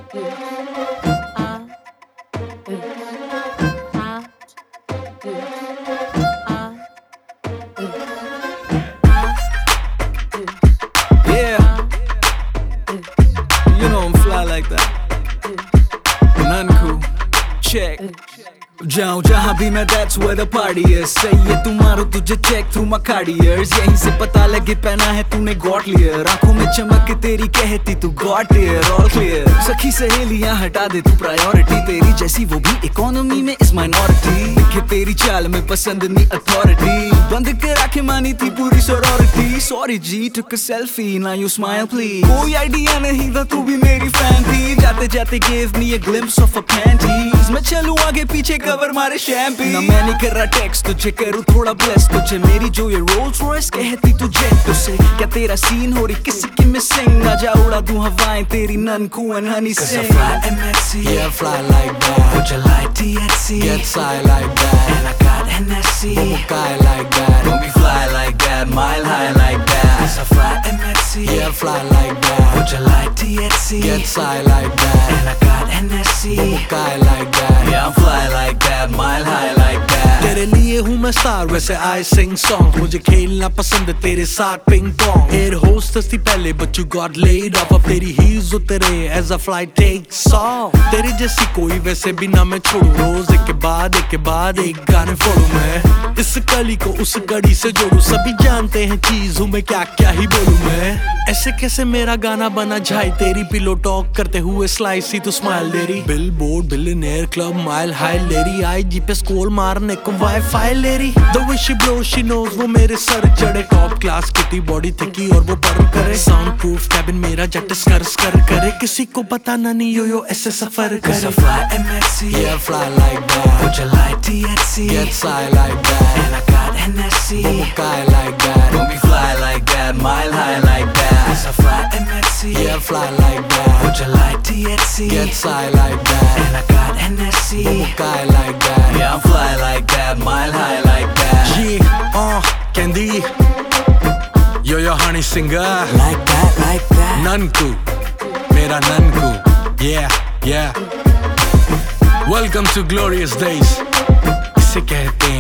You know I'm fly like that. None cool. Check. जाऊं जहाँ भी मैं, that's where the party is. सही है तू मारो तुझे check through my cardiers. यहीं से पता लगे पहना है तूने got clear. आंखों में चमक तेरी कहती तू got here, all clear. सखी सहेलियां हटा दे तू priority. तेरी जैसी वो भी economy में is minority. दिखे तेरी चाल में पसंद नहीं authority. बंद करा के मानी थी पूरी sorority. Sorry ji took a selfie, now you smile please. कोई idea नहीं था तू भी मेरी fan थी. जाते जाते gave me a glimpse of her panties. मैं चलूं आगे पीछे कवर मारे शैम्पी. ना मैं नहीं कर रहा टेक्स्ट तुझे, करूँ थोड़ा ब्लेस तुझे. मेरी जो ये रोल्स रॉयस कहती तुझे तुझसे. क्या तेरा सीन हो रही किसी की मिसिंग? आजा उड़ा दूं हवाएं तेरी नन को and honey sing. 'Cause I fly MSC, yeah I fly like that. Would you like THC? Get high like that. And I got NSC, guy like that. Don't be fly like that, mile high like that. 'Cause I fly MSC, yeah I fly like that. Would you like THC? Get high like that. And I got NSC, guy like that. Yeah I'm fly like that, mile high like that. तेरे लिए हूँ मैं star वैसे I sing song. मुझे खेलना पसंद है तेरे साथ पिंग पोंग. एयर होस्टेस थी पहले but you got laid off. अब तेरी हील्स उतरे as a flight takes off. तेरे जैसी कोई वैसे भी ना मैं छोड़ू. रोज एक के बाद एक गाने फोड़ू. मैं इस कली को उस कड़ी से जोड़ू. सभी जानते हैं चीज हूँ मैं, क्या क्या ही बोलूं मैं. ऐसे कैसे मेरा गाना बना झाई तेरी. पिलो टॉक करते हुए स्लाइस ही तो स्माइल दे रही. Billboard billionaire club mile high लेरी. IG पे स्कोर मारने को वाईफाई ले रही. The way she blows she knows वो मेरे सर चढ़े. Top class kitty body thicky और वो बर्न करे. साउंड प्रूफ कैबिन मेरा जट स्कर करे. किसी को बताना नहीं यो ऐसे सफर करे. 'Cause I fly MSC, yeah I fly like that. Would you like THC? Get high like that. And I got NSC, guy like that. Don't be fly like that, mile high like that. 'Cause I fly MSC, yeah I fly like that. Would you like THC? Get high like that. And I got NSC, guy like that. Yeah I'm fly like that, mile high like that. Yeah, Candy, yo honey singer. Like that. Nanku, मेरा Nanku. Yeah. Welcome to glorious days. इसे कहते हैं